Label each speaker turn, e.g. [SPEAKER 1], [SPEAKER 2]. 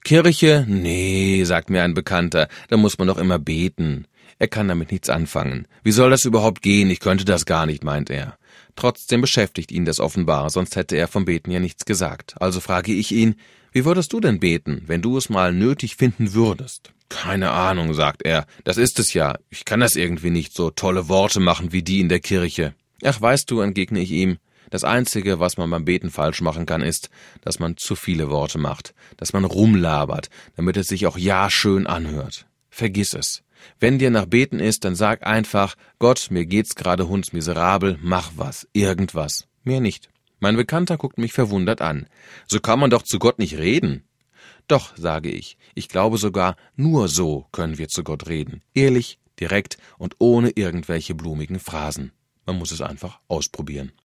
[SPEAKER 1] Kirche? Nee, sagt mir ein Bekannter, da muss man doch immer beten. Er kann damit nichts anfangen. Wie soll das überhaupt gehen? Ich könnte das gar nicht, meint er. Trotzdem beschäftigt ihn das offenbar, sonst hätte er vom Beten ja nichts gesagt. Also frage ich ihn, wie würdest du denn beten, wenn du es mal nötig finden würdest? Keine Ahnung, sagt er, das ist es ja. Ich kann das irgendwie nicht, so tolle Worte machen wie die in der Kirche. Ach, weißt du, entgegne ich ihm, das Einzige, was man beim Beten falsch machen kann, ist, dass man zu viele Worte macht, dass man rumlabert, damit es sich auch ja schön anhört. Vergiss es. Wenn dir nach Beten ist, dann sag einfach, Gott, mir geht's gerade hundsmiserabel, mach was, irgendwas. Mehr nicht. Mein Bekannter guckt mich verwundert an. So kann man doch zu Gott nicht reden. Doch, sage ich, ich glaube sogar, nur so können wir zu Gott reden. Ehrlich, direkt und ohne irgendwelche blumigen Phrasen. Man muss es einfach ausprobieren.